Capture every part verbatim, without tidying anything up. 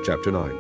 Chapter nine.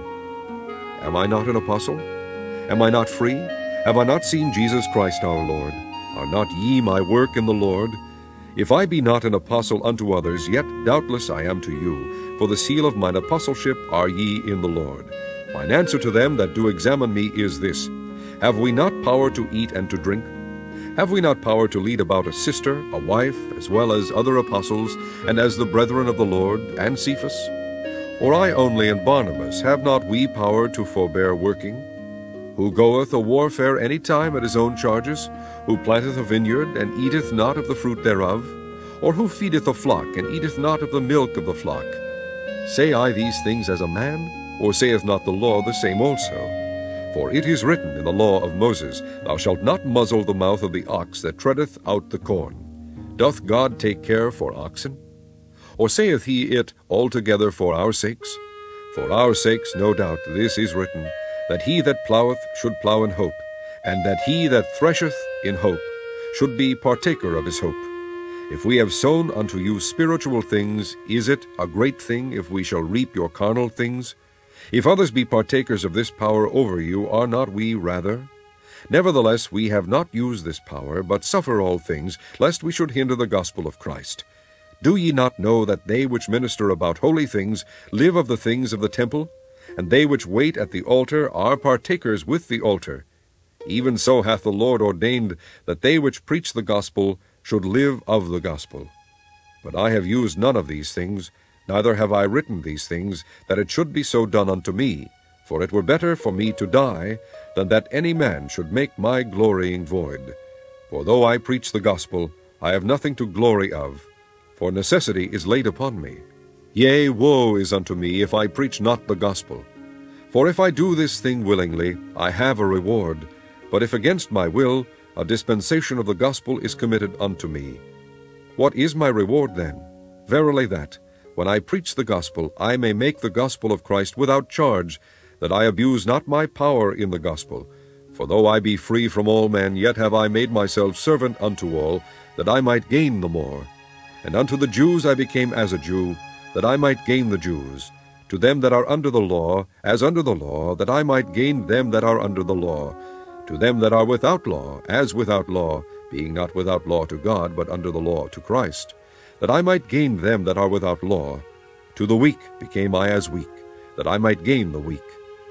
Am I not an apostle? Am I not free? Have I not seen Jesus Christ our Lord? Are not ye my work in the Lord? If I be not an apostle unto others, yet doubtless I am to you, for the seal of mine apostleship are ye in the Lord. Mine answer to them that do examine me is this: Have we not power to eat and to drink? Have we not power to lead about a sister, a wife, as well as other apostles, and as the brethren of the Lord, and Cephas? Or I only and Barnabas, have not we power to forbear working? Who goeth a warfare any time at his own charges? Who planteth a vineyard, and eateth not of the fruit thereof? Or who feedeth a flock, and eateth not of the milk of the flock? Say I these things as a man? Or saith not the law the same also? For it is written in the law of Moses, Thou shalt not muzzle the mouth of the ox that treadeth out the corn. Doth God take care for oxen? Or saith he it altogether for our sakes? For our sakes, no doubt, this is written, that he that ploweth should plow in hope, and that he that thresheth in hope should be partaker of his hope. If we have sown unto you spiritual things, is it a great thing if we shall reap your carnal things? If others be partakers of this power over you, are not we rather? Nevertheless, we have not used this power, but suffer all things, lest we should hinder the gospel of Christ. Do ye not know that they which minister about holy things live of the things of the temple? And they which wait at the altar are partakers with the altar. Even so hath the Lord ordained that they which preach the gospel should live of the gospel. But I have used none of these things, neither have I written these things, that it should be so done unto me. For it were better for me to die, than that any man should make my glorying void. For though I preach the gospel, I have nothing to glory of, for necessity is laid upon me. Yea, woe is unto me if I preach not the gospel. For if I do this thing willingly, I have a reward. But if against my will, a dispensation of the gospel is committed unto me. What is my reward then? Verily that, when I preach the gospel, I may make the gospel of Christ without charge, that I abuse not my power in the gospel. For though I be free from all men, yet have I made myself servant unto all, that I might gain the more. And unto the Jews I became as a Jew, that I might gain the Jews. To them that are under the law, as under the law, that I might gain them that are under the law. To them that are without law, as without law, being not without law to God, but under the law to Christ, that I might gain them that are without law. To the weak became I as weak, that I might gain the weak.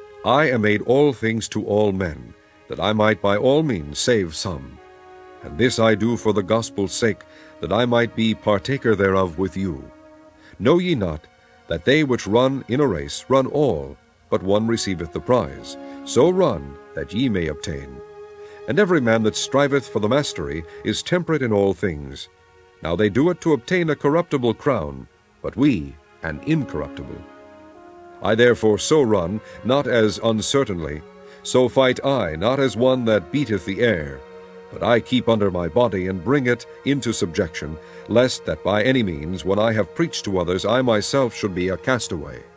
I am made all things to all men, that I might by all means save some. And this I do for the gospel's sake, that I might be partaker thereof with you. Know ye not that they which run in a race run all, but one receiveth the prize? So run, that ye may obtain. And every man that striveth for the mastery is temperate in all things. Now they do it to obtain a corruptible crown, but we an incorruptible. I therefore so run, not as uncertainly, so fight I, not as one that beateth the air. But I keep under my body, and bring it into subjection, lest that by any means, when I have preached to others, I myself should be a castaway.